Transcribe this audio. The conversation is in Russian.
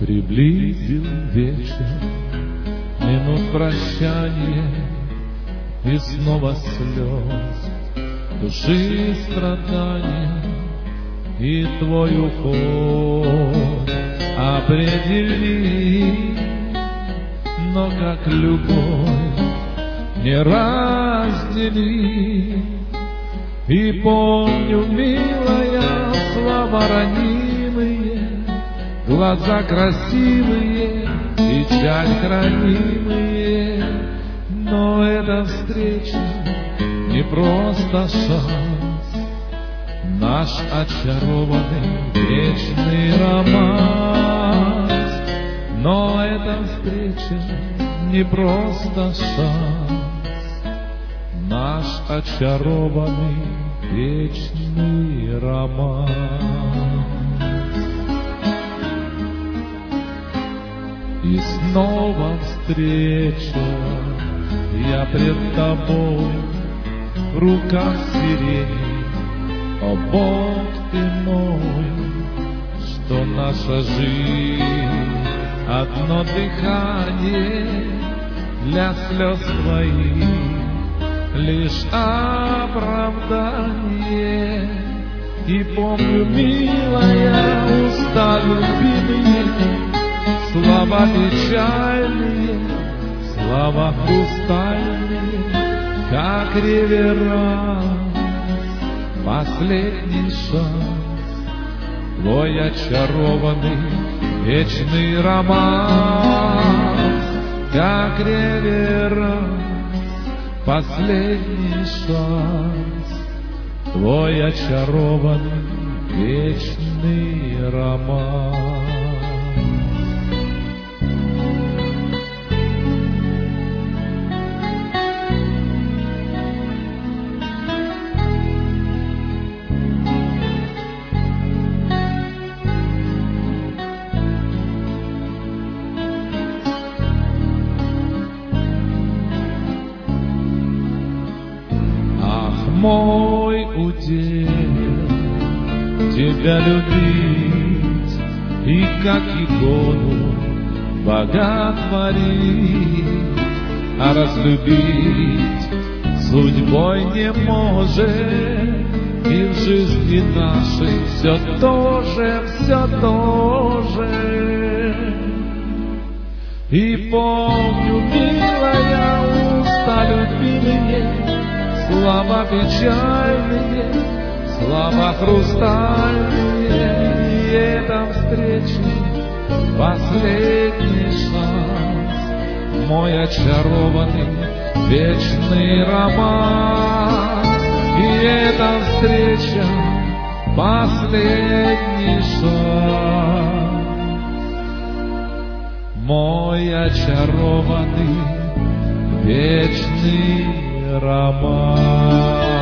Приблизил вечер, минут прощания, и снова слез, души страдания, и твой уход определи, но как любовь не раздели. И помню, милая, слова ранимые, глаза красивые, печаль хранимые, но эта встреча не просто шанс, наш очарованный вечный романс. Но эта встреча не просто шанс, наш очарованный вечный романс. И снова встреча, я пред тобой, в руках сирени, о Бог ты мой, что наша жизнь одно дыхание для слез твоих, лишь оправдание. И помню, милая, уста любимые, слова печальные, слова хрустальные, как реверанс, последний шанс, твой очарованный вечный романс, как реверанс, последний шанс, твой очарованный вечный романс. Мой удел тебя любить и как икону боготворить, а разлюбить судьбой не может, и в жизни нашей все то же. И помню, милая, уста любимые, слова печальные, слова хрустальные, и эта встреча последний шанс, мой очарованный вечный романс. И эта встреча последний шанс, мой очарованный вечный роман.